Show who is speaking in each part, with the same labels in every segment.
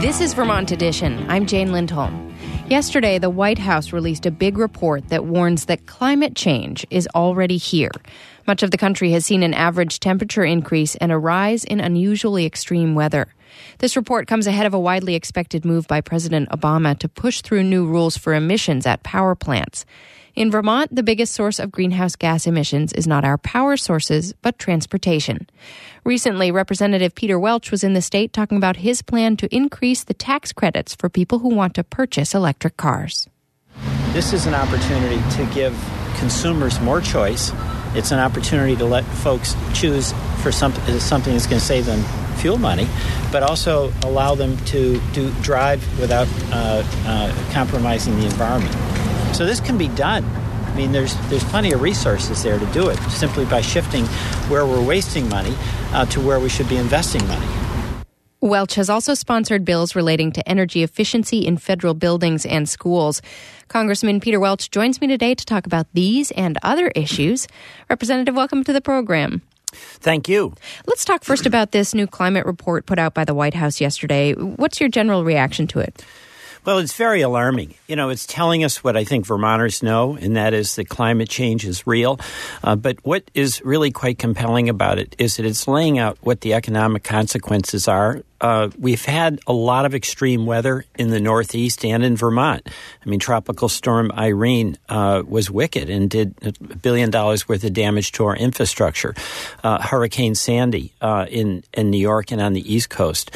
Speaker 1: This is Vermont Edition. I'm Jane Lindholm. Yesterday, the White House released a big report that warns that climate change is already here. Much of the country has seen an average temperature increase and a rise in unusually extreme weather. This report comes ahead of a widely expected move by President Obama to push through new rules for emissions at power plants. In Vermont, the biggest source of greenhouse gas emissions is not our power sources, but transportation. Recently, Representative Peter Welch was in the state talking about his plan to increase the tax credits for people who want to purchase electric cars.
Speaker 2: This is an opportunity to give consumers more choice. It's an opportunity to let folks choose for something that's going to save them fuel money, but also allow them to drive without compromising the environment. So this can be done. I mean, there's plenty of resources there to do it, simply by shifting where we're wasting money to where we should be investing money.
Speaker 1: Welch has also sponsored bills relating to energy efficiency in federal buildings and schools. Congressman Peter Welch joins me today to talk about these and other issues. Representative, welcome to the program.
Speaker 2: Thank you.
Speaker 1: Let's talk first about this new climate report put out by the White House yesterday. What's your general reaction to it?
Speaker 2: Well, it's very alarming. You know, it's telling us what I think Vermonters know, and that is that climate change is real. But what is really quite compelling about it is that it's laying out what the economic consequences are. We've had a lot of extreme weather in the Northeast and in Vermont. I mean, Tropical Storm Irene was wicked and did $1 billion worth of damage to our infrastructure. Hurricane Sandy in New York and on the East Coast.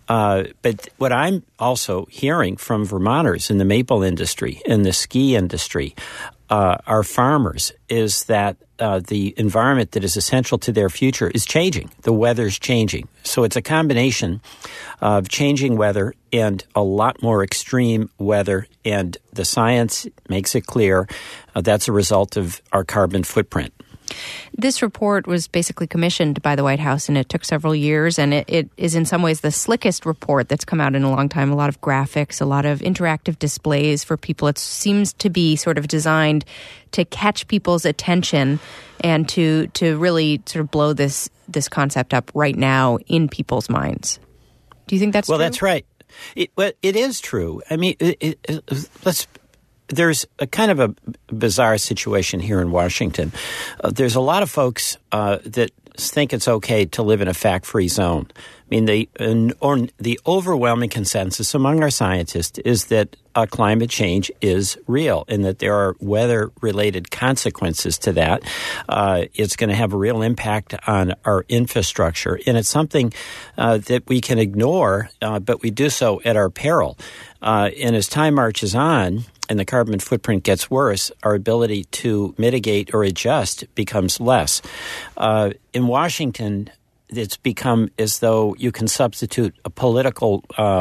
Speaker 2: But what I'm also hearing from Vermonters in the maple industry, in the ski industry, our farmers, is that the environment that is essential to their future is changing. The weather's changing. So it's a combination of changing weather and a lot more extreme weather. And the science makes it clear that's a result of our carbon footprint.
Speaker 1: This report was basically commissioned by the White House, and it took several years, and it is in some ways the slickest report that's come out in a long time. A lot of graphics, a lot of interactive displays for people. It seems to be sort of designed to catch people's attention and to really sort of blow this concept up right now in people's minds. Do you think that's true?
Speaker 2: Well, that's right. It is true. I mean, there's a kind of a bizarre situation here in Washington. There's a lot of folks that think it's okay to live in a fact-free zone. I mean, the overwhelming consensus among our scientists is that climate change is real and that there are weather-related consequences to that. It's going to have a real impact on our infrastructure, and it's something that we can ignore, but we do so at our peril. And as time marches on, and the carbon footprint gets worse, our ability to mitigate or adjust becomes less. In Washington, it's become as though you can substitute a political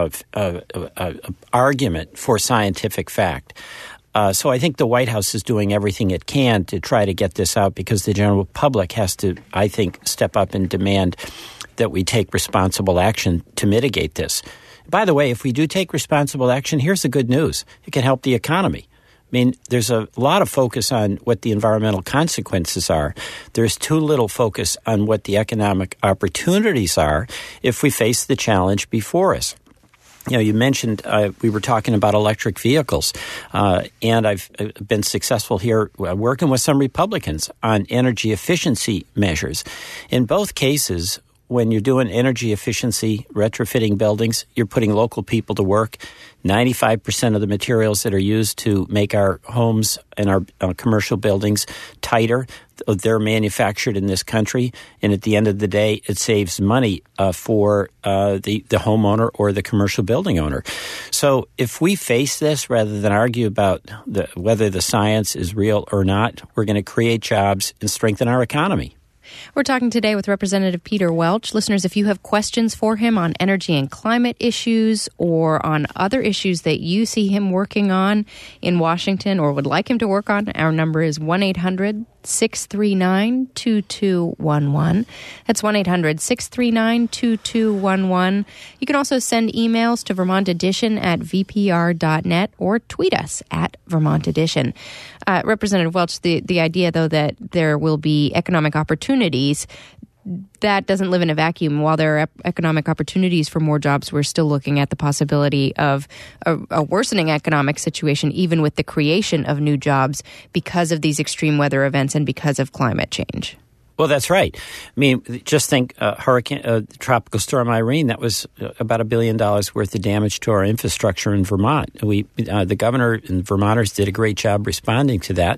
Speaker 2: argument for scientific fact. So I think the White House is doing everything it can to try to get this out, because the general public has to, I think, step up and demand that we take responsible action to mitigate this. By the way, if we do take responsible action, here's the good news. It can help the economy. I mean, there's a lot of focus on what the environmental consequences are. There's too little focus on what the economic opportunities are if we face the challenge before us. You know, you mentioned we were talking about electric vehicles, and I've been successful here working with some Republicans on energy efficiency measures. In both cases, when you're doing energy efficiency, retrofitting buildings, you're putting local people to work. 95% of the materials that are used to make our homes and our commercial buildings tighter, they're manufactured in this country. And at the end of the day, it saves money for the homeowner or the commercial building owner. So if we face this rather than argue about whether the science is real or not, we're going to create jobs and strengthen our economy.
Speaker 1: We're talking today with Representative Peter Welch. Listeners, if you have questions for him on energy and climate issues or on other issues that you see him working on in Washington or would like him to work on, our number is 1-800-639-2211. That's 1-800-639-2211. You can also send emails to Vermont Edition at vpr.net or tweet us at Vermont Edition. Representative Welch, the idea, though, that there will be economic opportunities, that doesn't live in a vacuum. While there are economic opportunities for more jobs, we're still looking at the possibility of a worsening economic situation, even with the creation of new jobs because of these extreme weather events and because of climate change.
Speaker 2: Well, that's right. I mean, just think Tropical Storm Irene, that was about $1 billion worth of damage to our infrastructure in Vermont. The governor and Vermonters did a great job responding to that,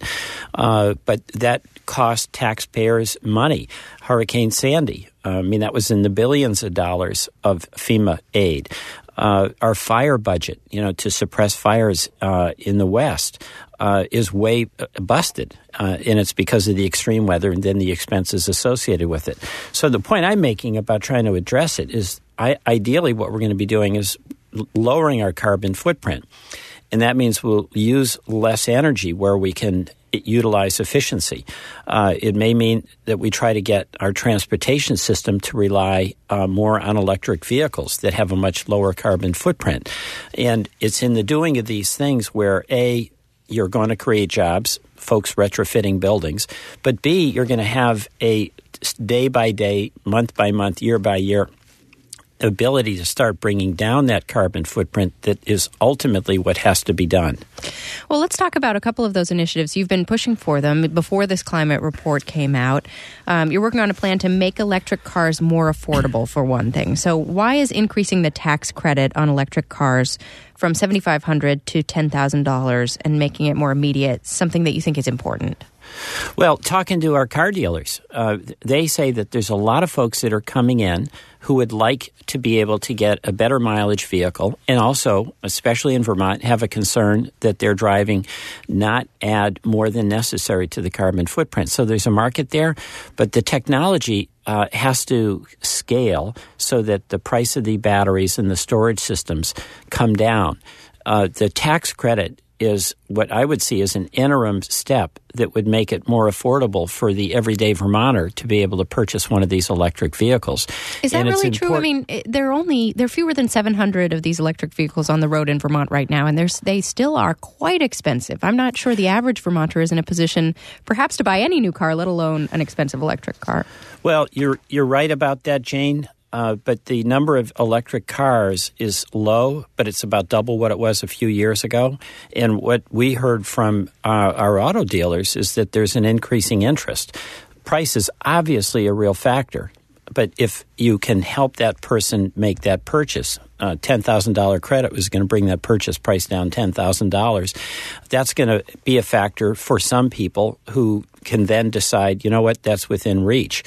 Speaker 2: but that cost taxpayers money. Hurricane Sandy, that was in the billions of dollars of FEMA aid. Our fire budget, to suppress fires in the West, is way busted, and it's because of the extreme weather and then the expenses associated with it. So the point I'm making about trying to address it is ideally what we're going to be doing is lowering our carbon footprint, and that means we'll use less energy where we can utilize efficiency. It may mean that we try to get our transportation system to rely more on electric vehicles that have a much lower carbon footprint. And it's in the doing of these things where, A, you're going to create jobs, folks retrofitting buildings, but B, you're going to have a day by day, month by month, year by year ability to start bringing down that carbon footprint that is ultimately what has to be done.
Speaker 1: Well, let's talk about a couple of those initiatives. You've been pushing for them before this climate report came out. You're working on a plan to make electric cars more affordable, for one thing. So why is increasing the tax credit on electric cars from $7,500 to $10,000 and making it more immediate something that you think is important?
Speaker 2: Well, talking to our car dealers, they say that there's a lot of folks that are coming in who would like to be able to get a better mileage vehicle and also, especially in Vermont, have a concern that their driving not add more than necessary to the carbon footprint. So there's a market there, but the technology has to scale so that the price of the batteries and the storage systems come down. The tax credit is what I would see as an interim step that would make it more affordable for the everyday Vermonter to be able to purchase one of these electric vehicles.
Speaker 1: Is that really true? I mean, there are fewer than 700 of these electric vehicles on the road in Vermont right now, and they still are quite expensive. I'm not sure the average Vermonter is in a position perhaps to buy any new car, let alone an expensive electric car.
Speaker 2: Well, you're right about that, Jane. But the number of electric cars is low, but it's about double what it was a few years ago. And what we heard from our auto dealers is that there's an increasing interest. Price is obviously a real factor, but if you can help that person make that purchase, $10,000 credit was going to bring that purchase price down $10,000. That's going to be a factor for some people who can then decide, you know what, that's within reach.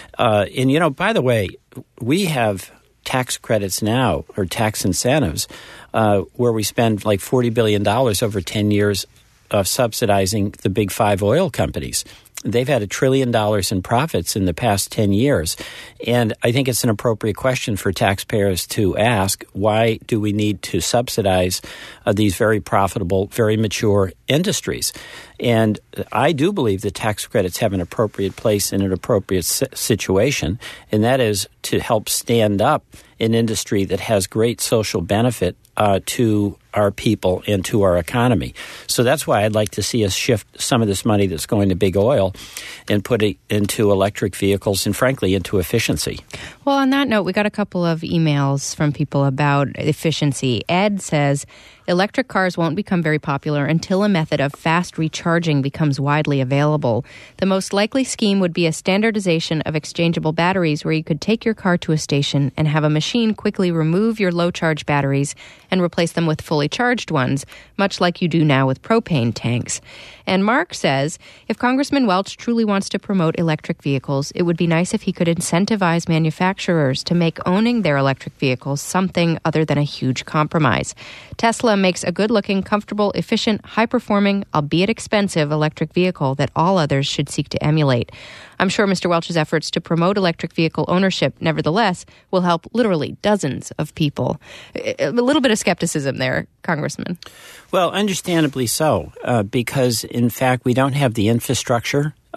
Speaker 2: And, by the way, we have tax credits now, or tax incentives, where we spend like $40 billion over 10 years of subsidizing the big five oil companies. They've had $1 trillion in profits in the past 10 years. And I think it's an appropriate question for taxpayers to ask, why do we need to subsidize these very profitable, very mature industries? And I do believe that tax credits have an appropriate place in an appropriate situation, and that is to help stand up an industry that has great social benefit to our people and to our economy. So that's why I'd like to see us shift some of this money that's going to big oil and put it into electric vehicles and, frankly, into efficiency.
Speaker 1: Well, on that note, we got a couple of emails from people about efficiency. Ed says, electric cars won't become very popular until a method of fast recharging becomes widely available. The most likely scheme would be a standardization of exchangeable batteries where you could take your car to a station and have a machine quickly remove your low-charge batteries and replace them with fully charged ones, much like you do now with propane tanks. And Mark says, if Congressman Welch truly wants to promote electric vehicles, it would be nice if he could incentivize manufacturers to make owning their electric vehicles something other than a huge compromise. Tesla makes a good-looking, comfortable, efficient, high-performing, albeit expensive electric vehicle that all others should seek to emulate. I'm sure Mr. Welch's efforts to promote electric vehicle ownership, nevertheless, will help literally dozens of people. A little bit of skepticism there, Congressman.
Speaker 2: Well, understandably so, because, in fact, we don't have the infrastructure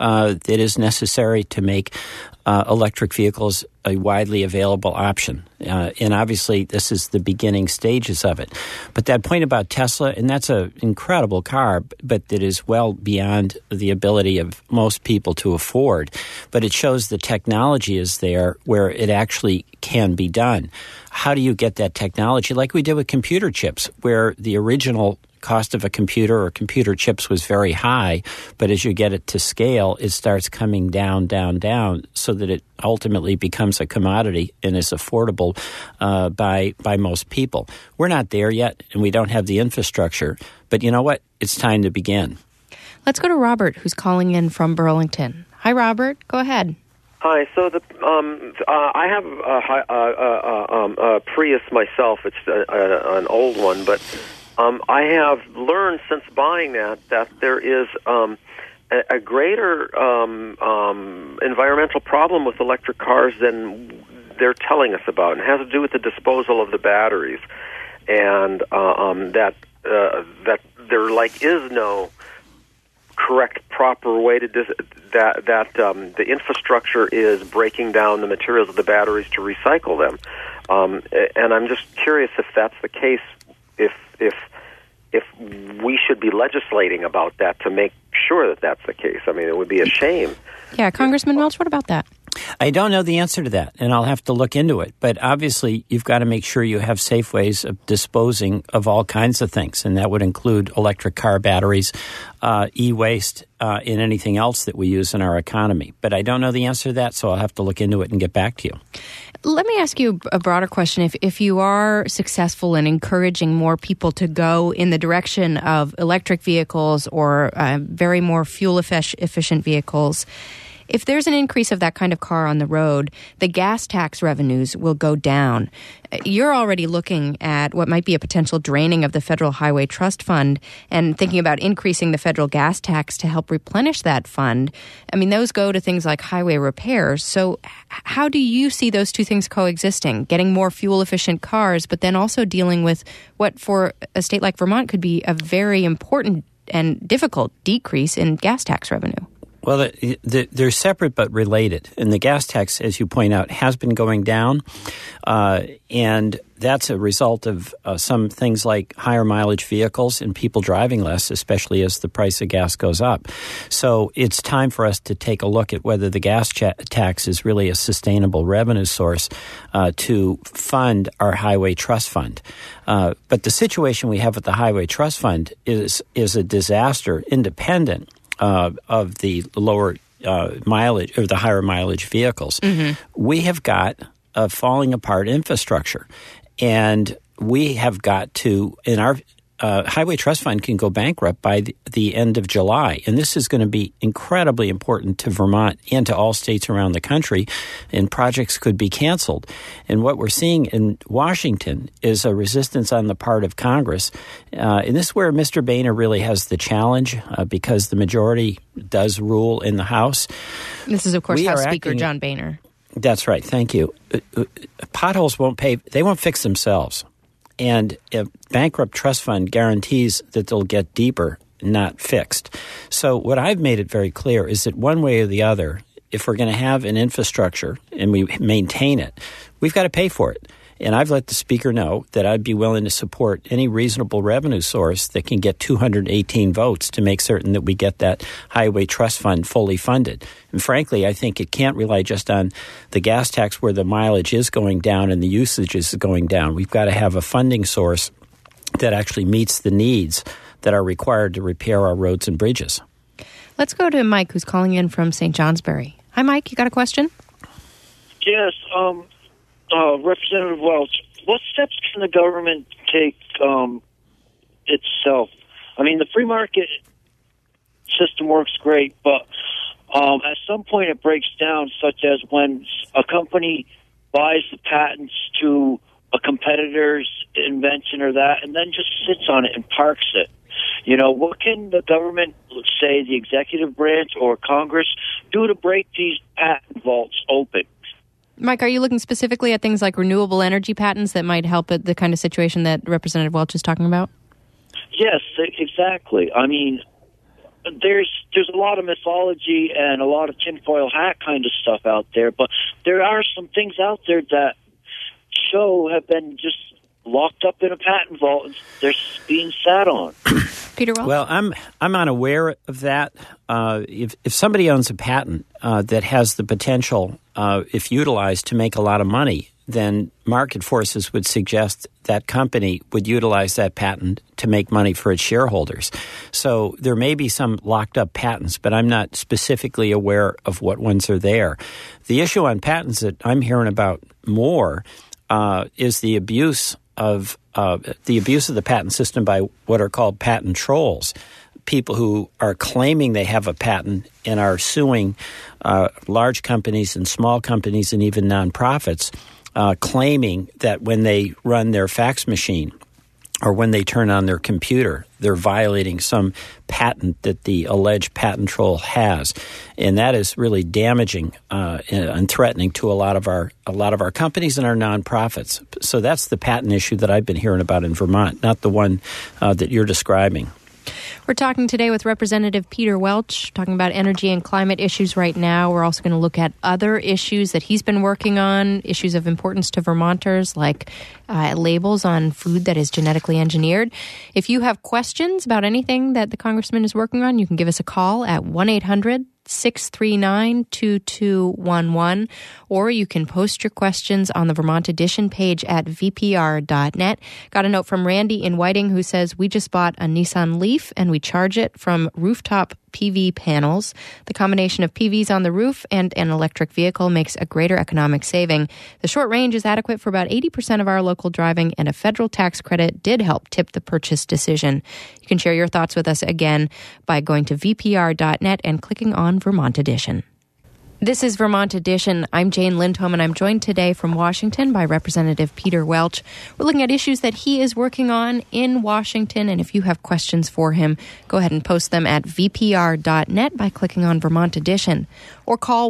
Speaker 2: that is necessary to make electric vehicles a widely available option. And obviously, this is the beginning stages of it. But that point about Tesla, and that's an incredible car, but that is well beyond the ability of most people to afford. But it shows the technology is there where it actually can be done. How do you get that technology? Like we did with computer chips, where the original cost of a computer or computer chips was very high, but as you get it to scale, it starts coming down, so that it ultimately becomes a commodity and is affordable by most people. We're not there yet, and we don't have the infrastructure, but you know what? It's time to begin.
Speaker 1: Let's go to Robert, who's calling in from Burlington. Hi, Robert. Go ahead.
Speaker 3: Hi. So I have a Prius myself. It's an old one, but I have learned since buying that there is a greater environmental problem with electric cars than they're telling us about. And it has to do with the disposal of the batteries, and that there is no correct, proper way to the infrastructure is breaking down the materials of the batteries to recycle them. And I'm just curious if that's the case. If we should be legislating about that to make sure that that's the case. I mean, it would be a shame.
Speaker 1: Yeah, Congressman Welch, what about that?
Speaker 2: I don't know the answer to that, and I'll have to look into it. But obviously, you've got to make sure you have safe ways of disposing of all kinds of things, and that would include electric car batteries, e-waste, and anything else that we use in our economy. But I don't know the answer to that, so I'll have to look into it and get back to you.
Speaker 1: Let me ask you a broader question. If you are successful in encouraging more people to go in the direction of electric vehicles or very more fuel-efficient vehicles, if there's an increase of that kind of car on the road, the gas tax revenues will go down. You're already looking at what might be a potential draining of the Federal Highway Trust Fund and thinking about increasing the federal gas tax to help replenish that fund. I mean, those go to things like highway repairs. So how do you see those two things coexisting? Getting more fuel-efficient cars, but then also dealing with what for a state like Vermont could be a very important and difficult decrease in gas tax revenue?
Speaker 2: Well, they're separate but related. And the gas tax, as you point out, has been going down. And that's a result of some things like higher mileage vehicles and people driving less, especially as the price of gas goes up. So it's time for us to take a look at whether the gas tax is really a sustainable revenue source to fund our Highway Trust Fund. But the situation we have with the Highway Trust Fund is a disaster independent of the lower mileage or the higher mileage vehicles. Mm-hmm. We have got a falling apart infrastructure, and we have got to, in our Highway Trust Fund can go bankrupt by the end of July. And this is going to be incredibly important to Vermont and to all states around the country, and projects could be canceled. And what we're seeing in Washington is a resistance on the part of Congress. And this is where Mr. Boehner really has the challenge because the majority does rule in the House.
Speaker 1: This is, of course, House Speaker John Boehner.
Speaker 2: That's right. Thank you. Potholes won't pay. They won't fix themselves. And a bankrupt trust fund guarantees that they'll get deeper, not fixed. So what I've made it very clear is that one way or the other, if we're going to have an infrastructure and we maintain it, we've got to pay for it. And I've let the Speaker know that I'd be willing to support any reasonable revenue source that can get 218 votes to make certain that we get that Highway Trust Fund fully funded. And frankly, I think it can't rely just on the gas tax where the mileage is going down and the usage is going down. We've got to have a funding source that actually meets the needs that are required to repair our roads and bridges.
Speaker 1: Let's go to Mike, who's calling in from St. Johnsbury. Hi, Mike. You got a question?
Speaker 4: Yes. Representative Welch, what steps can the government take itself? I mean, the free market system works great, but at some point it breaks down, such as when a company buys the patents to a competitor's invention or that, and then just sits on it and parks it. You know, what can the government, say the executive branch or Congress, do to break these patent vaults open?
Speaker 1: Mike, are you looking specifically at things like renewable energy patents that might help at the kind of situation that Representative Welch is talking about?
Speaker 4: Yes, exactly. I mean, there's a lot of mythology and a lot of tinfoil hat kind of stuff out there, but there are some things out there that have been just locked up in a patent vault and they're being sat on.
Speaker 1: Peter Welch?
Speaker 2: Well, I'm unaware of that. If somebody owns a patent that has the potential, if utilized, to make a lot of money, then market forces would suggest that company would utilize that patent to make money for its shareholders. So there may be some locked up patents, but I'm not specifically aware of what ones are there. The issue on patents that I'm hearing about more is the abuse of the patent system by what are called patent trolls. People who are claiming they have a patent and are suing large companies and small companies and even nonprofits, claiming that when they run their fax machine or when they turn on their computer, they're violating some patent that the alleged patent troll has, and that is really damaging and threatening to a lot of our companies and our nonprofits. So that's the patent issue that I've been hearing about in Vermont, not the one that you're describing.
Speaker 1: We're talking today with Representative Peter Welch, talking about energy and climate issues right now. We're also going to look at other issues that he's been working on, issues of importance to Vermonters, like labels on food that is genetically engineered. If you have questions about anything that the congressman is working on, you can give us a call at 1-800-639-2211, or you can post your questions on the Vermont Edition page at vpr.net. Got a note from Randy in Whiting who says, we just bought a Nissan Leaf and we charge it from rooftop PV panels. The combination of PVs on the roof and an electric vehicle makes a greater economic saving. The short range is adequate for about 80% of our local driving, and a federal tax credit did help tip the purchase decision. You can share your thoughts with us again by going to vpr.net and clicking on Vermont Edition. This is Vermont Edition. I'm Jane Lindholm, and I'm joined today from Washington by Representative Peter Welch. We're looking at issues that he is working on in Washington, and if you have questions for him, go ahead and post them at vpr.net by clicking on Vermont Edition, or call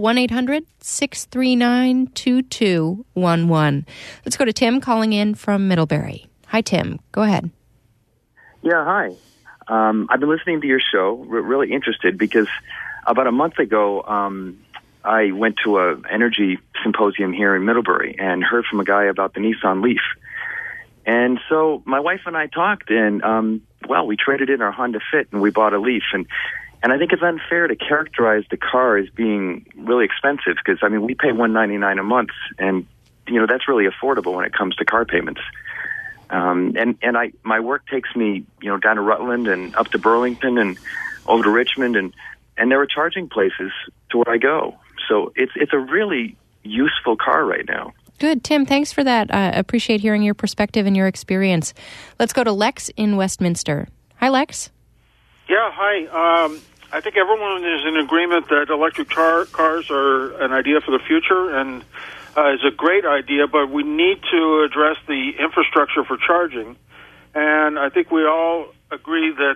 Speaker 1: 1-800-639-2211. Let's go to Tim calling in from Middlebury. Hi, Tim. Go ahead.
Speaker 5: Yeah, hi. I've been listening to your show, really interested, because about a month ago, I went to an energy symposium here in Middlebury and heard from a guy about the Nissan Leaf. And so my wife and I talked, and, we traded in our Honda Fit and we bought a Leaf. And I think it's unfair to characterize the car as being really expensive because, we pay $199 a month, and, that's really affordable when it comes to car payments. My work takes me, down to Rutland and up to Burlington and over to Richmond, and there are charging places to where I go. So it's a really useful car right now.
Speaker 1: Good. Tim, thanks for that. I appreciate hearing your perspective and your experience. Let's go to Lex in Westminster. Hi, Lex.
Speaker 6: Yeah, hi. I think everyone is in agreement that electric cars are an idea for the future and is a great idea, but we need to address the infrastructure for charging. And I think we all agree that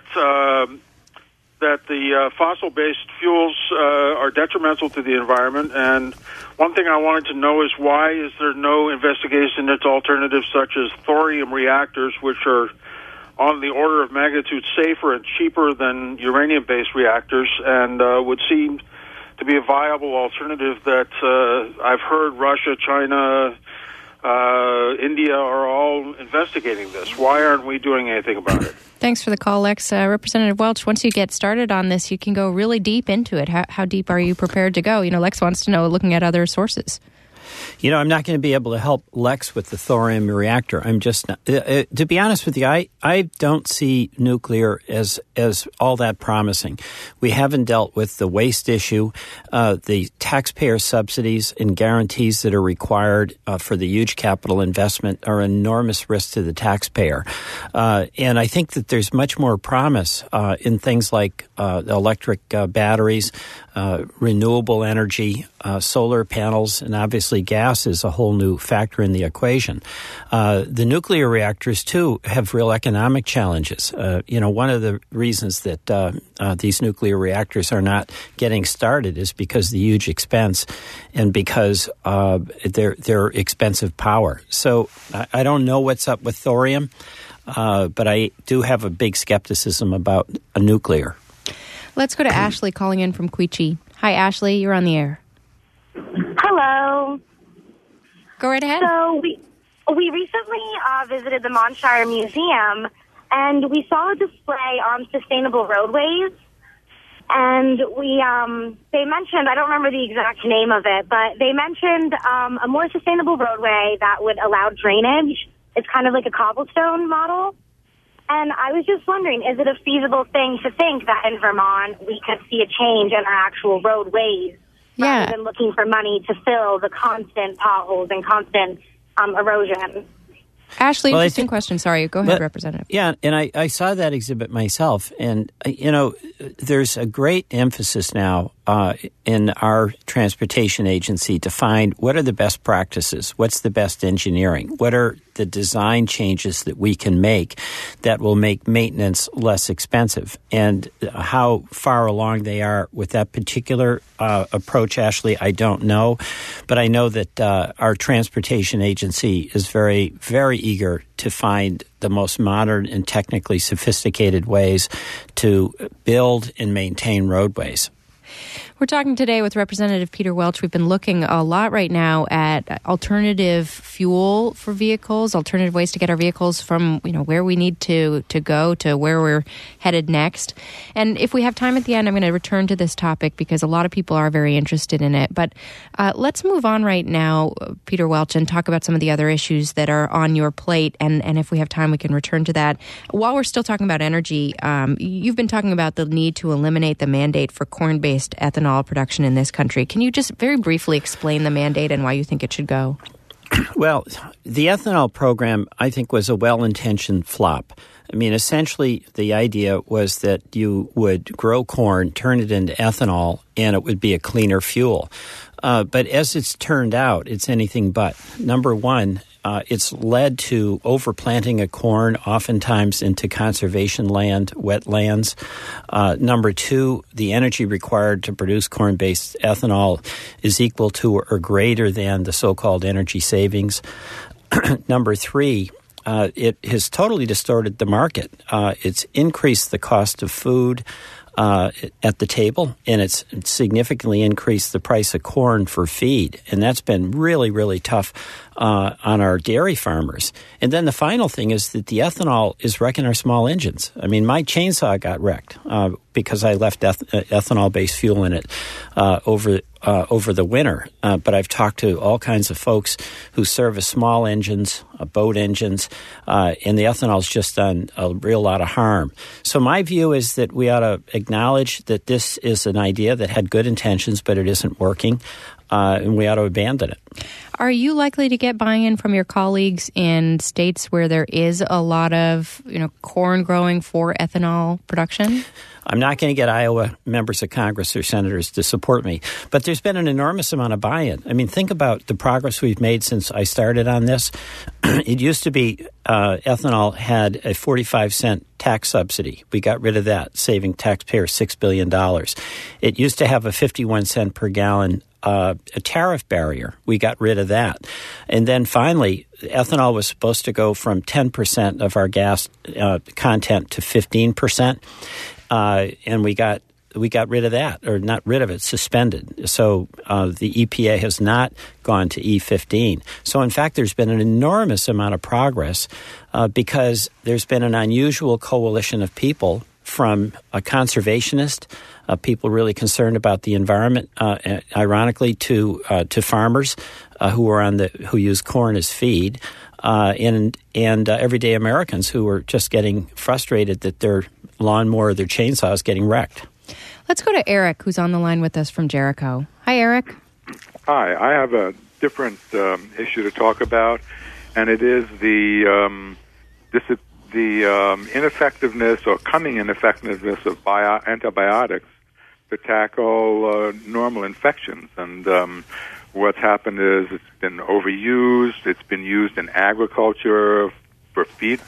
Speaker 6: the fossil-based fuels are detrimental to the environment. And one thing I wanted to know is why is there no investigation into alternatives such as thorium reactors, which are on the order of magnitude safer and cheaper than uranium-based reactors, and would seem to be a viable alternative that I've heard Russia, China, India are all investigating this. Why aren't we doing anything about it?
Speaker 1: Thanks for the call, Lex. Representative Welch, once you get started on this, you can go really deep into it. How deep are you prepared to go? Lex wants to know, looking at other sources.
Speaker 2: I'm not going to be able to help Lex with the thorium reactor. I'm just not, to be honest with you, I don't see nuclear as all that promising. We haven't dealt with the waste issue, the taxpayer subsidies and guarantees that are required for the huge capital investment are an enormous risk to the taxpayer. And I think that there's much more promise in things like electric batteries, renewable energy, solar panels, and obviously gas is a whole new factor in the equation. The nuclear reactors, too, have real economic challenges. One of the reasons that these nuclear reactors are not getting started is because of the huge expense and because they're expensive power. So I don't know what's up with thorium, but I do have a big skepticism about a nuclear.
Speaker 1: Let's go to Ashley calling in from Quechee. Hi, Ashley. You're on the air.
Speaker 7: Hello.
Speaker 1: Go right ahead.
Speaker 7: So we recently visited the Monshire Museum, and we saw a display on sustainable roadways. And they mentioned, I don't remember the exact name of it, but they mentioned a more sustainable roadway that would allow drainage. It's kind of like a cobblestone model. And I was just wondering, is it a feasible thing to think that in Vermont we could see a change in our actual roadways rather than looking for money to fill the constant potholes and constant erosion?
Speaker 1: Ashley, interesting question. Sorry, go ahead, Representative.
Speaker 2: Yeah, and I saw that exhibit myself, and, there's a great emphasis now in our transportation agency to find what are the best practices, what's the best engineering, what are the design changes that we can make that will make maintenance less expensive, and how far along they are with that particular approach, Ashley, I don't know, but I know that our transportation agency is very, very eager to find the most modern and technically sophisticated ways to build and maintain roadways.
Speaker 1: We're talking today with Representative Peter Welch. We've been looking a lot right now at alternative fuel for vehicles, alternative ways to get our vehicles from where we need to go to where we're headed next. And if we have time at the end, I'm going to return to this topic because a lot of people are very interested in it. But let's move on right now, Peter Welch, and talk about some of the other issues that are on your plate. And if we have time, we can return to that. While we're still talking about energy, you've been talking about the need to eliminate the mandate for corn-based ethanol production in this country. Can you just very briefly explain the mandate and why you think it should go?
Speaker 2: Well, the ethanol program, I think, was a well-intentioned flop. I mean, essentially, the idea was that you would grow corn, turn it into ethanol, and it would be a cleaner fuel. But as it's turned out, it's anything but. Number one, it's led to overplanting of corn, oftentimes into conservation land, wetlands. Number two, the energy required to produce corn-based ethanol is equal to or greater than the so-called energy savings. Number three, it has totally distorted the market. It's increased the cost of food at the table, and it's significantly increased the price of corn for feed. And that's been really, really tough on our dairy farmers. And then the final thing is that the ethanol is wrecking our small engines. I mean, my chainsaw got wrecked because I left ethanol-based fuel in it over the winter. But I've talked to all kinds of folks who service small engines, boat engines, and the ethanol's just done a real lot of harm. So my view is that we ought to acknowledge that this is an idea that had good intentions, but it isn't working, and we ought to abandon it.
Speaker 1: Are you likely to get buy-in from your colleagues in states where there is a lot of, corn growing for ethanol production?
Speaker 2: I'm not going to get Iowa members of Congress or senators to support me, but there's been an enormous amount of buy-in. I mean, think about the progress we've made since I started on this. It used to be ethanol had a 45-cent tax subsidy. We got rid of that, saving taxpayers $6 billion. It used to have a 51-cent per gallon a tariff barrier. We got rid of that. And then finally, ethanol was supposed to go from 10% of our gas content to 15%. And we got rid of that, or not rid of it, suspended. So the EPA has not gone to E15. So in fact, there's been an enormous amount of progress because there's been an unusual coalition of people from a conservationist, people really concerned about the environment, ironically, to farmers who use corn as feed, and everyday Americans who are just getting frustrated that their lawnmower, their chainsaw is getting wrecked.
Speaker 1: Let's go to Eric, who's on the line with us from Jericho. Hi, Eric.
Speaker 8: Hi. I have a different issue to talk about, and it is the ineffectiveness or coming ineffectiveness of antibiotics to tackle normal infections. And what's happened is it's been overused. It's been used in agriculture for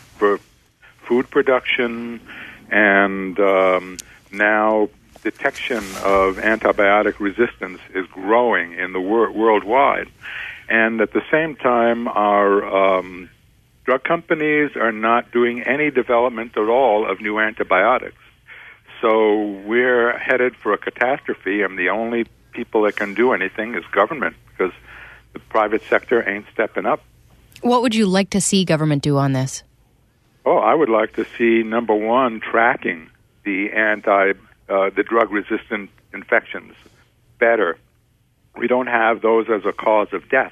Speaker 8: food production, and now detection of antibiotic resistance is growing in the worldwide. And at the same time, our drug companies are not doing any development at all of new antibiotics. so we're headed for a catastrophe, and the only people that can do anything is government, because the private sector ain't stepping up.
Speaker 1: What would you like to see government do on this?
Speaker 8: Oh, I would like to see, number one, tracking the the drug-resistant infections better. We don't have those as a cause of death.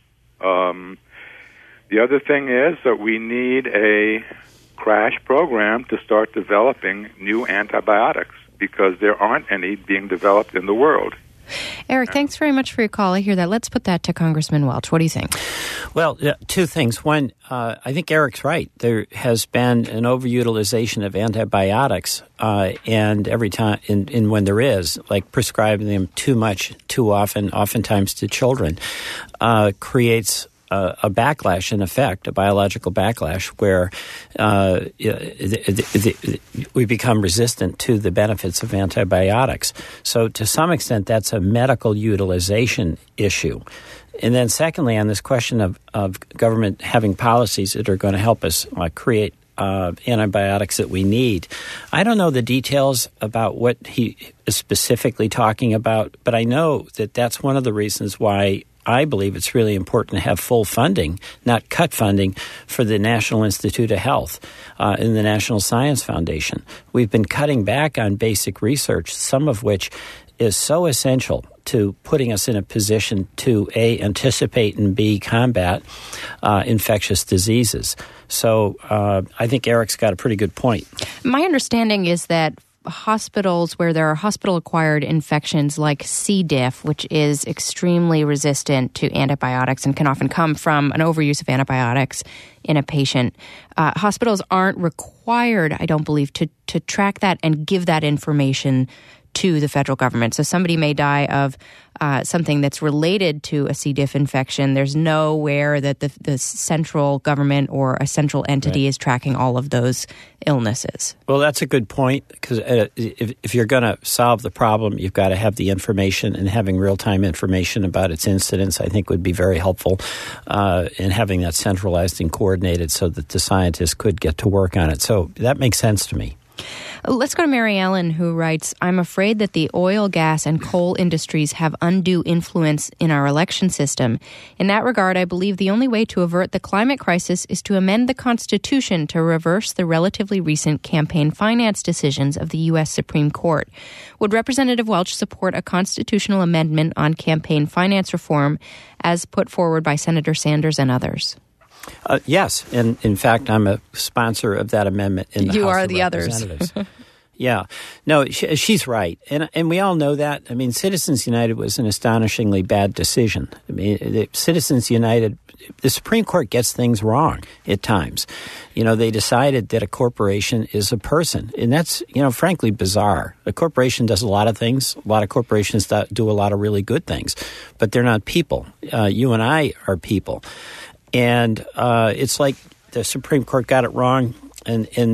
Speaker 8: The other thing is that we need a crash program to start developing new antibiotics, because there aren't any being developed in the world.
Speaker 1: Eric, thanks very much for your call. I hear that. Let's put that to Congressman Welch. What do you think?
Speaker 2: Well, two things. One, I think Eric's right. There has been an overutilization of antibiotics, and every time, and when there is, like prescribing them too much, too often, oftentimes to children, creates a backlash, in effect, a biological backlash, where we become resistant to the benefits of antibiotics. So to some extent, that's a medical utilization issue. And then secondly, on this question of government having policies that are going to help us create antibiotics that we need, I don't know the details about what he is specifically talking about, but I know that that's one of the reasons why I believe it's really important to have full funding, not cut funding, for the National Institute of Health and the National Science Foundation. We've been cutting back on basic research, some of which is so essential to putting us in a position to, A, anticipate, and B, combat infectious diseases. So I think Eric's got a pretty good point.
Speaker 1: My understanding is that hospitals where there are hospital-acquired infections like C. diff, which is extremely resistant to antibiotics and can often come from an overuse of antibiotics in a patient, hospitals aren't required, I don't believe, to track that and give that information to the federal government. So somebody may die of something that's related to a C. diff infection. There's nowhere that the central government or a central entity is tracking all of those illnesses.
Speaker 2: Well, that's a good point, because if you're going to solve the problem, you've got to have the information, and having real-time information about its incidence, I think, would be very helpful in having that centralized and coordinated so that the scientists could get to work on it. So that makes sense to me.
Speaker 1: Let's go to Mary Ellen, who writes, I'm afraid that the oil, gas, and coal industries have undue influence in our election system. In that regard, I believe the only way to avert the climate crisis is to amend the Constitution to reverse the relatively recent campaign finance decisions of the U.S. Supreme Court. Would Representative Welch support a constitutional amendment on campaign finance reform as put forward by Senator Sanders and others?
Speaker 2: Yes, and in fact, I'm a sponsor of that amendment in the
Speaker 1: You
Speaker 2: House
Speaker 1: are
Speaker 2: of
Speaker 1: the
Speaker 2: Representatives.
Speaker 1: others.
Speaker 2: Yeah. No, she's right. And we all know that. I mean, Citizens United was an astonishingly bad decision. I mean, Citizens United, the Supreme Court gets things wrong at times. You know, they decided that a corporation is a person. And that's, frankly, bizarre. A corporation does a lot of things. A lot of corporations do a lot of really good things. But they're not people. You and I are people. And it's like the Supreme Court got it wrong when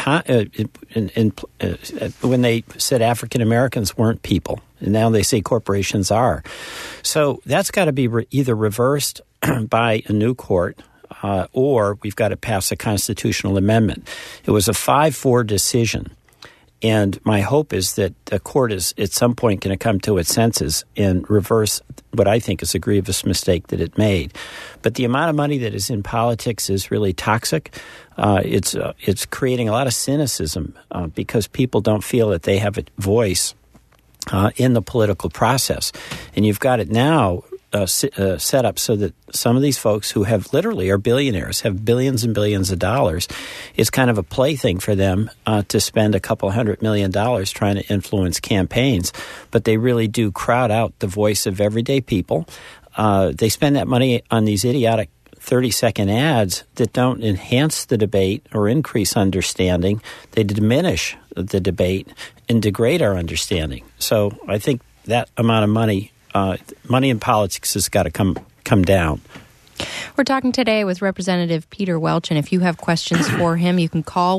Speaker 2: they said African Americans weren't people, and now they say corporations are. So that's got to be either reversed by a new court, or we've got to pass a constitutional amendment. It was a 5-4 decision. And my hope is that the court is at some point going to come to its senses and reverse what I think is a grievous mistake that it made. But the amount of money that is in politics is really toxic. It's creating a lot of cynicism because people don't feel that they have a voice in the political process. And you've got it now set up so that some of these folks who have literally are billionaires, have billions and billions of dollars, it's kind of a plaything for them to spend a couple $100 million trying to influence campaigns. But they really do crowd out the voice of everyday people. They spend that money on these idiotic 30-second ads that don't enhance the debate or increase understanding. They diminish the debate and degrade our understanding. So I think that amount of money in politics has got to come down.
Speaker 1: We're talking today with Representative Peter Welch, and if you have questions for him, you can call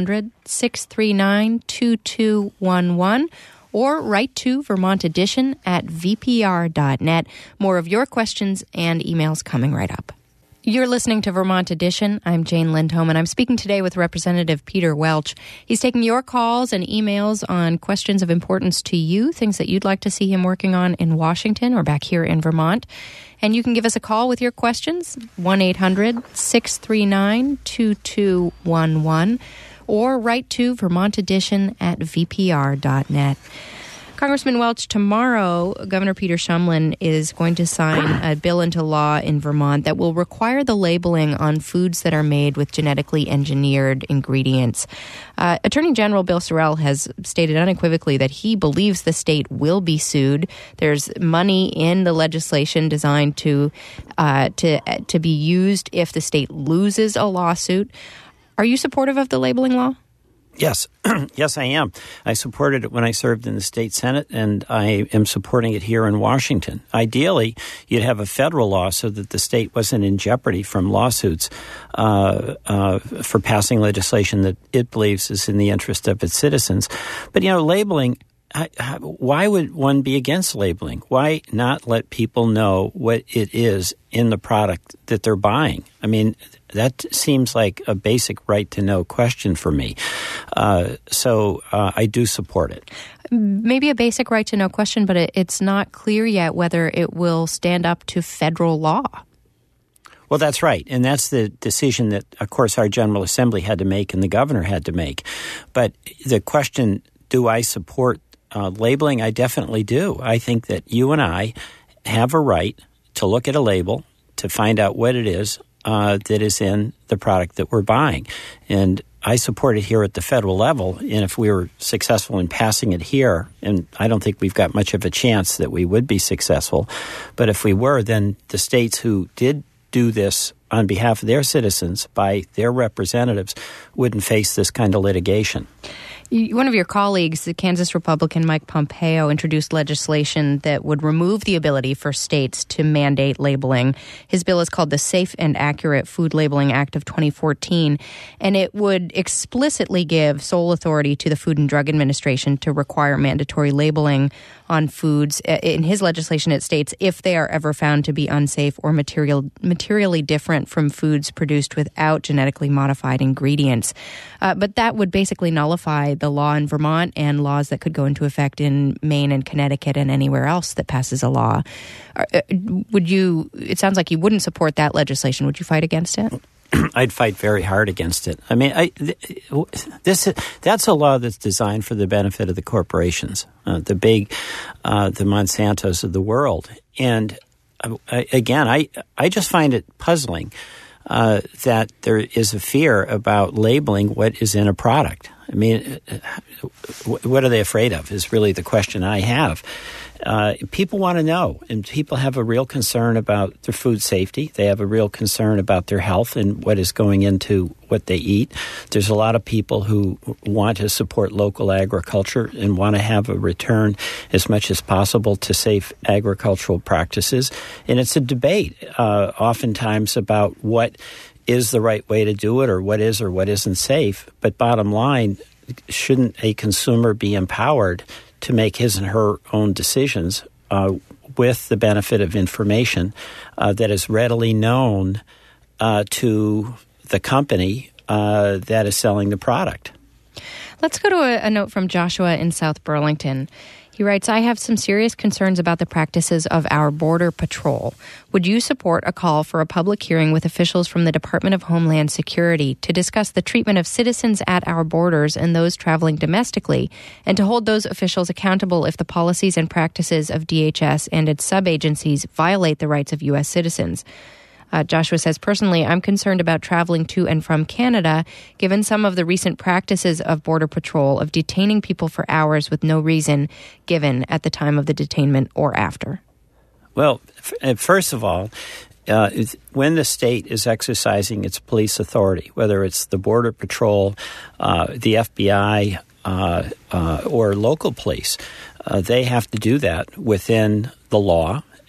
Speaker 1: 1-800-639-2211 or write to Vermont Edition at vpr.net. More of your questions and emails coming right up. You're listening to Vermont Edition. I'm Jane Lindholm, and I'm speaking today with Representative Peter Welch. He's taking your calls and emails on questions of importance to you, things that you'd like to see him working on in Washington or back here in Vermont. And you can give us a call with your questions, 1-800-639-2211, or write to vermontedition@vpr.net. Congressman Welch, tomorrow, Governor Peter Shumlin is going to sign a bill into law in Vermont that will require the labeling on foods that are made with genetically engineered ingredients. Attorney General Bill Sorrell has stated unequivocally that he believes the state will be sued. There's money in the legislation designed to be used if the state loses a lawsuit. Are you supportive of the labeling law?
Speaker 2: Yes. Yes, I am. I supported it when I served in the state Senate, and I am supporting it here in Washington. Ideally, you'd have a federal law so that the state wasn't in jeopardy from lawsuits for passing legislation that it believes is in the interest of its citizens. But, labeling, why would one be against labeling? Why not let people know what it is in the product that they're buying? I mean, that seems like a basic right-to-know question for me. So I do support it.
Speaker 1: Maybe a basic right-to-know question, but it's not clear yet whether it will stand up to federal law.
Speaker 2: Well, that's right. And that's the decision that, of course, our General Assembly had to make and the governor had to make. But the question, do I support labeling? I definitely do. I think that you and I have a right to look at a label, to find out what it is that is in the product that we're buying. And I support it here at the federal level. And if we were successful in passing it here, and I don't think we've got much of a chance that we would be successful, but if we were, then the states who did do this on behalf of their citizens by their representatives wouldn't face this kind of litigation.
Speaker 1: One of your colleagues, the Kansas Republican Mike Pompeo, introduced legislation that would remove the ability for states to mandate labeling. His bill is called the Safe and Accurate Food Labeling Act of 2014, and it would explicitly give sole authority to the Food and Drug Administration to require mandatory labeling on foods. In his legislation, it states if they are ever found to be unsafe or materially different from foods produced without genetically modified ingredients. But that would basically nullify the law in Vermont and laws that could go into effect in Maine and Connecticut and anywhere else that passes a law. It sounds like you wouldn't support that legislation. Would you fight against it?
Speaker 2: I'd fight very hard against it. I mean, that's a law that's designed for the benefit of the corporations, the Monsantos of the world. And I just find it puzzling that there is a fear about labeling what is in a product. I mean, what are they afraid of is really the question I have. People want to know, and people have a real concern about their food safety. They have a real concern about their health and what is going into what they eat. There's a lot of people who want to support local agriculture and want to have a return as much as possible to safe agricultural practices. And it's a debate oftentimes about what is the right way to do it or what is or what isn't safe. But bottom line, shouldn't a consumer be empowered to make his and her own decisions with the benefit of information that is readily known to the company that is selling the product?
Speaker 1: Let's go to a note from Joshua in South Burlington. He writes, I have some serious concerns about the practices of our Border Patrol. Would you support a call for a public hearing with officials from the Department of Homeland Security to discuss the treatment of citizens at our borders and those traveling domestically, and to hold those officials accountable if the policies and practices of DHS and its sub-agencies violate the rights of U.S. citizens? Joshua says, personally, I'm concerned about traveling to and from Canada, given some of the recent practices of Border Patrol of detaining people for hours with no reason given at the time of the detainment or after.
Speaker 2: Well, first of all, when the state is exercising its police authority, whether it's the Border Patrol, the FBI, or local police, they have to do that within the law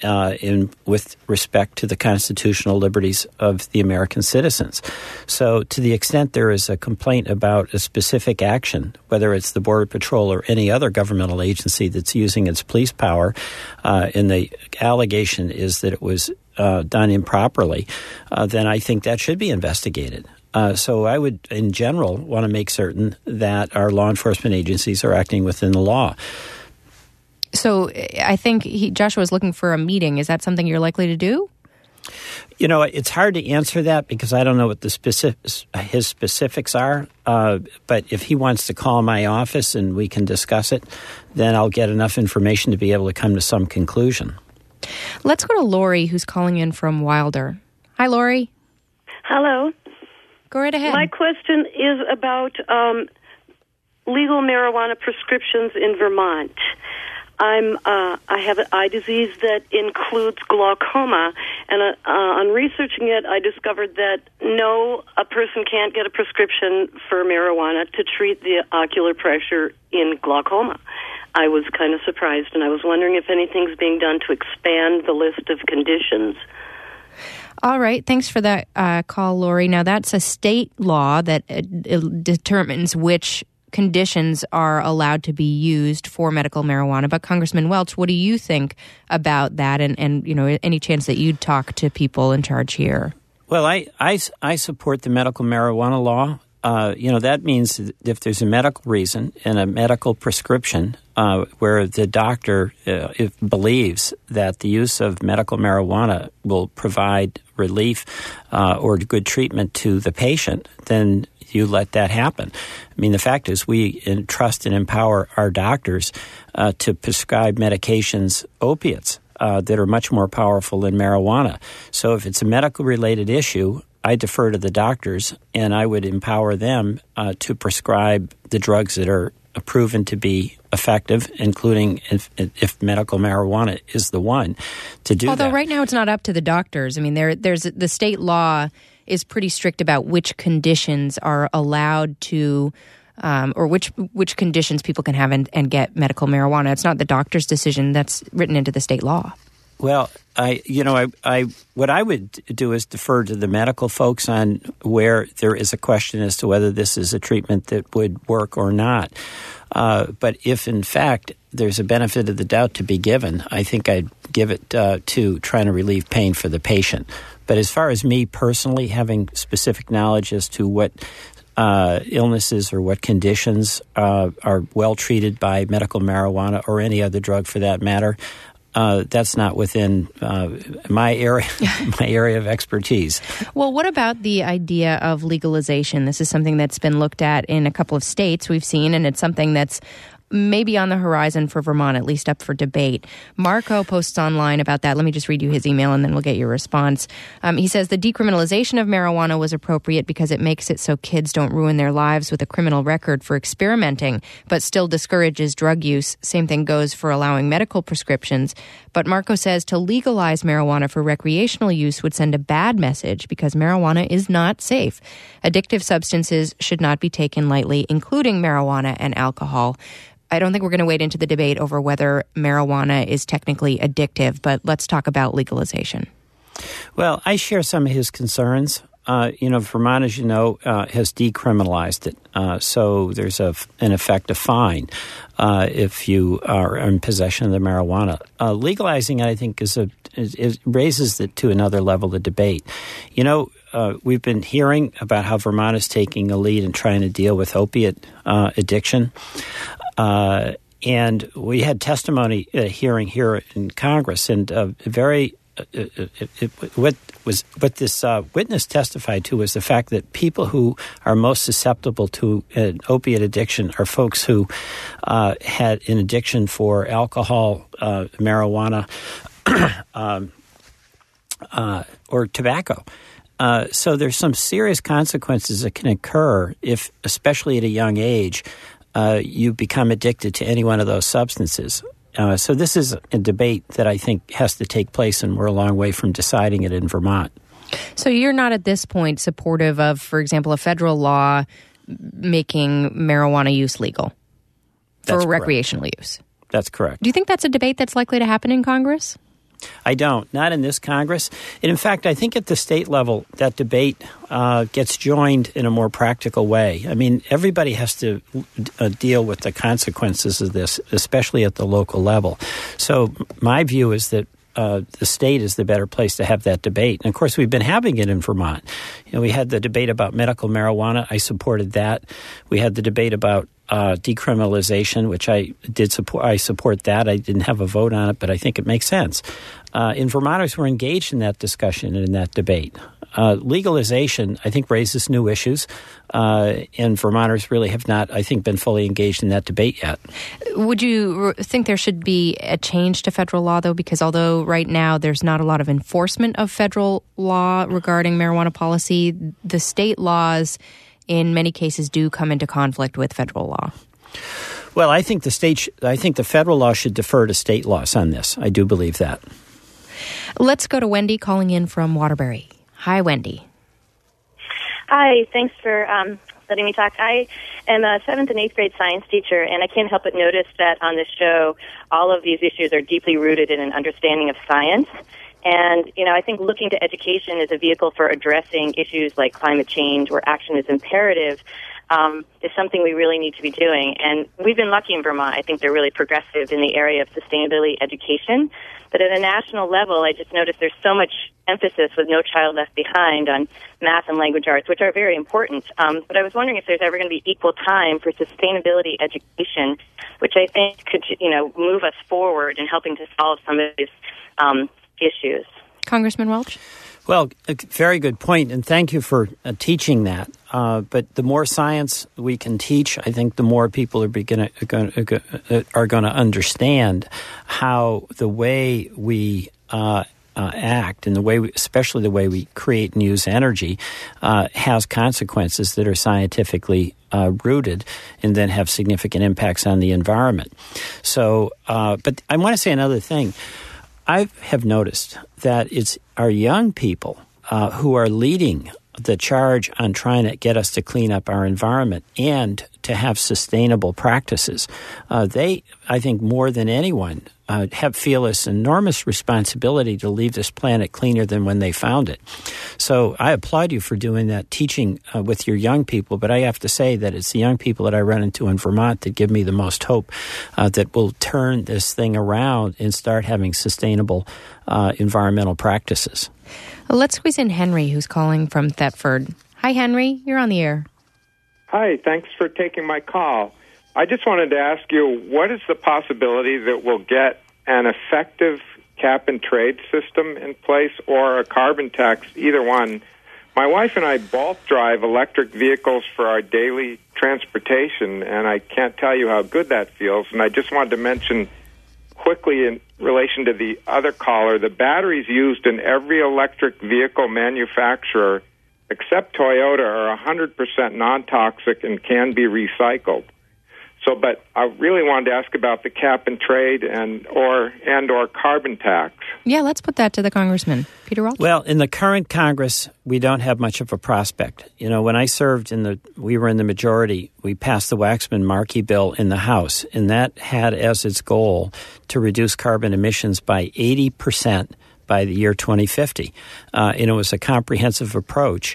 Speaker 2: with respect to the constitutional liberties of the American citizens. So to the extent there is a complaint about a specific action, whether it's the Border Patrol or any other governmental agency that's using its police power, and the allegation is that it was done improperly, then I think that should be investigated. So I would, in general, want to make certain that our law enforcement agencies are acting within the law.
Speaker 1: So I think Joshua is looking for a meeting. Is that something you're likely to do?
Speaker 2: You know, it's hard to answer that because I don't know what his specifics are. But if he wants to call my office and we can discuss it, then I'll get enough information to be able to come to some conclusion.
Speaker 1: Let's go to Lori, who's calling in from Wilder. Hi, Lori.
Speaker 9: Hello.
Speaker 1: Go right ahead.
Speaker 9: My question is about legal marijuana prescriptions in Vermont. I have an eye disease that includes glaucoma, and on researching it, I discovered that a person can't get a prescription for marijuana to treat the ocular pressure in glaucoma. I was kind of surprised, and I was wondering if anything's being done to expand the list of conditions.
Speaker 1: All right. Thanks for that call, Lori. Now, that's a state law that determines which conditions are allowed to be used for medical marijuana. But Congressman Welch, what do you think about that? And you know, any chance that you'd talk to people in charge here?
Speaker 2: Well, I support the medical marijuana law. That means if there's a medical reason and a medical prescription where the doctor believes that the use of medical marijuana will provide relief or good treatment to the patient, then you let that happen. I mean, the fact is we entrust and empower our doctors to prescribe medications, opiates, that are much more powerful than marijuana. So if it's a medical-related issue, I defer to the doctors, and I would empower them to prescribe the drugs that are proven to be effective, including if medical marijuana is the one to do that.
Speaker 1: Although right now it's not up to the doctors. I mean, there's the state law is pretty strict about which conditions are allowed to or which conditions people can have and get medical marijuana. It's not the doctor's decision. That's written into the state law.
Speaker 2: Well, what I would do is defer to the medical folks on where there is a question as to whether this is a treatment that would work or not. But if, in fact, there's a benefit of the doubt to be given, I think I'd give it to trying to relieve pain for the patient. But as far as me personally having specific knowledge as to what illnesses or what conditions are well treated by medical marijuana or any other drug for that matter, that's not within my area of expertise.
Speaker 1: Well, what about the idea of legalization? This is something that's been looked at in a couple of states we've seen, and it's something that's maybe on the horizon for Vermont, at least up for debate. Marco posts online about that. Let me just read you his email and then we'll get your response. He says the decriminalization of marijuana was appropriate because it makes it so kids don't ruin their lives with a criminal record for experimenting, but still discourages drug use. Same thing goes for allowing medical prescriptions. But Marco says to legalize marijuana for recreational use would send a bad message because marijuana is not safe. Addictive substances should not be taken lightly, including marijuana and alcohol. I don't think we're going to wade into the debate over whether marijuana is technically addictive, but let's talk about legalization.
Speaker 2: Well, I share some of his concerns. Vermont, as you know, has decriminalized it. So there's in effect a fine if you are in possession of the marijuana. Legalizing it, I think, raises it to another level of debate. We've been hearing about how Vermont is taking a lead in trying to deal with opiate addiction. And we had testimony hearing here in Congress, and what this witness testified to was the fact that people who are most susceptible to an opiate addiction are folks who had an addiction for alcohol, marijuana, or tobacco. So there's some serious consequences that can occur if, especially at a young age, you become addicted to any one of those substances. So this is a debate that I think has to take place, and we're a long way from deciding it in Vermont.
Speaker 1: So you're not at this point supportive of, for example, a federal law making marijuana use legal for recreational use?
Speaker 2: That's correct.
Speaker 1: Do you think that's a debate that's likely to happen in Congress?
Speaker 2: I don't. Not in this Congress. And in fact, I think at the state level, that debate gets joined in a more practical way. I mean, everybody has to deal with the consequences of this, especially at the local level. So my view is that the state is the better place to have that debate. And, of course, we've been having it in Vermont. You know, we had the debate about medical marijuana. I supported that. We had the debate about decriminalization, which I did support. I support that. I didn't have a vote on it, but I think it makes sense. And Vermonters were engaged in that discussion and in that debate. Legalization, I think, raises new issues, and Vermonters really have not, I think, been fully engaged in that debate yet.
Speaker 1: Would you think there should be a change to federal law, though? Because although right now there's not a lot of enforcement of federal law regarding marijuana policy, the state laws in many cases do come into conflict with federal law.
Speaker 2: Well, I think the federal law should defer to state laws on this. I do believe that.
Speaker 1: Let's go to Wendy calling in from Waterbury. Hi, Wendy.
Speaker 10: Hi, thanks for letting me talk. I am a 7th and 8th grade science teacher, and I can't help but notice that on this show, all of these issues are deeply rooted in an understanding of science. And, you know, I think looking to education as a vehicle for addressing issues like climate change, where action is imperative, is something we really need to be doing. And we've been lucky in Vermont. I think they're really progressive in the area of sustainability education. But at a national level, I just noticed there's so much emphasis with No Child Left Behind on math and language arts, which are very important. But I was wondering if there's ever going to be equal time for sustainability education, which I think could, you know, move us forward in helping to solve some of these issues.
Speaker 1: Congressman Welch?
Speaker 2: Well, a very good point, and thank you for teaching that. But the more science we can teach, I think the more people are going to understand how the way we act and the way, especially the way we create and use energy, has consequences that are scientifically rooted and then have significant impacts on the environment. So, but I want to say another thing. I have noticed that it's our young people who are leading the charge on trying to get us to clean up our environment and to have sustainable practices. They, I think, more than anyone, feel this enormous responsibility to leave this planet cleaner than when they found it. So I applaud you for doing that, teaching with your young people, but I have to say that it's the young people that I run into in Vermont that give me the most hope that will turn this thing around and start having sustainable environmental practices.
Speaker 1: Let's squeeze in Henry, who's calling from Thetford. Hi, Henry. You're on the air.
Speaker 11: Hi. Thanks for taking my call. I just wanted to ask you, what is the possibility that we'll get an effective cap-and-trade system in place or a carbon tax, either one? My wife and I both drive electric vehicles for our daily transportation, and I can't tell you how good that feels. And I just wanted to mention quickly in relation to the other caller, the batteries used in every electric vehicle manufacturer except Toyota are 100% non-toxic and can be recycled. So, but I really wanted to ask about the cap and trade and or carbon tax.
Speaker 1: Yeah, let's put that to the congressman. Peter Welch?
Speaker 2: Well, in the current Congress, we don't have much of a prospect. You know, when I served we were in the majority, we passed the Waxman-Markey bill in the House, and that had as its goal to reduce carbon emissions by 80% by the year 2050. And it was a comprehensive approach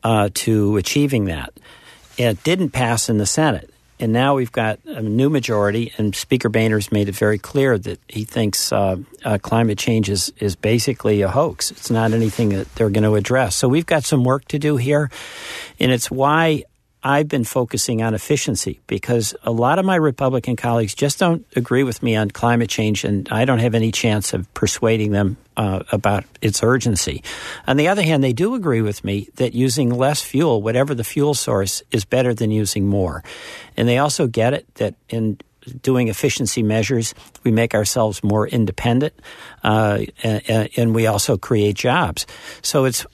Speaker 2: to achieving that. It didn't pass in the Senate. And now we've got a new majority, and Speaker Boehner's made it very clear that he thinks climate change is basically a hoax. It's not anything that they're going to address. So we've got some work to do here, and it's why I've been focusing on efficiency, because a lot of my Republican colleagues just don't agree with me on climate change, and I don't have any chance of persuading them about its urgency. On the other hand, they do agree with me that using less fuel, whatever the fuel source, is better than using more. And they also get it that in doing efficiency measures, we make ourselves more independent, and we also create jobs. So it's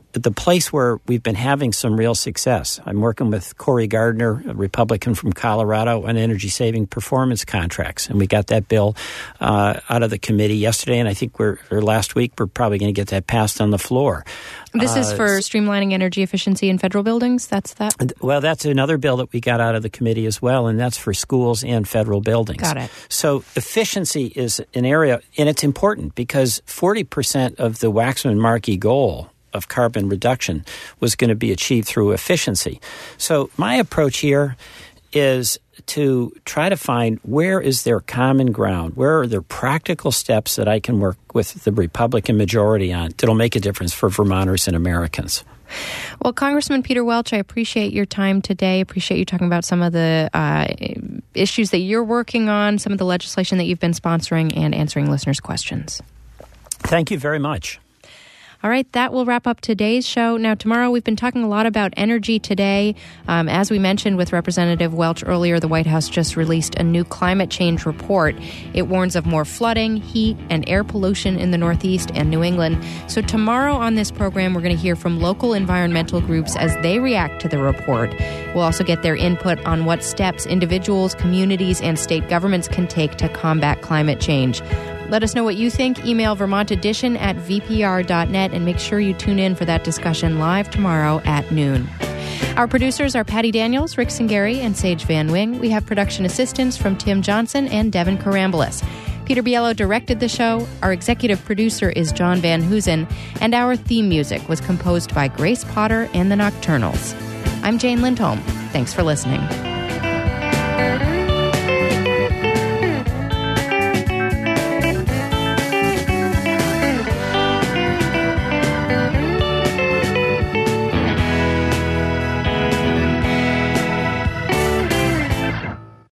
Speaker 2: the place where we've been having some real success. I'm working with Cory Gardner, a Republican from Colorado, on energy-saving performance contracts, and we got that bill out of the committee yesterday, and I think last week we're probably going to get that passed on the floor.
Speaker 1: This is for streamlining energy efficiency in federal buildings? That's that?
Speaker 2: Well, that's another bill that we got out of the committee as well, and that's for schools and federal buildings.
Speaker 1: Got it.
Speaker 2: So efficiency is an area, and it's important because 40% of the Waxman-Markey goal of carbon reduction was going to be achieved through efficiency. So my approach here is to try to find where is there common ground, where are there practical steps that I can work with the Republican majority on that'll make a difference for Vermonters and Americans.
Speaker 1: Well, Congressman Peter Welch, I appreciate your time today. Appreciate you talking about some of the issues that you're working on, some of the legislation that you've been sponsoring, and answering listeners' questions.
Speaker 2: Thank you very much.
Speaker 1: All right, that will wrap up today's show. Now, tomorrow we've been talking a lot about energy today. As we mentioned with Representative Welch earlier, the White House just released a new climate change report. It warns of more flooding, heat, and air pollution in the Northeast and New England. So tomorrow on this program, we're going to hear from local environmental groups as they react to the report. We'll also get their input on what steps individuals, communities, and state governments can take to combat climate change. Let us know what you think. Email vermontedition@vpr.net and make sure you tune in for that discussion live tomorrow at noon. Our producers are Patty Daniels, Rick Singari, and Sage Van Wing. We have production assistance from Tim Johnson and Devin Karambulis. Peter Biello directed the show. Our executive producer is John Van Hoosen, and our theme music was composed by Grace Potter and the Nocturnals. I'm Jane Lindholm. Thanks for listening.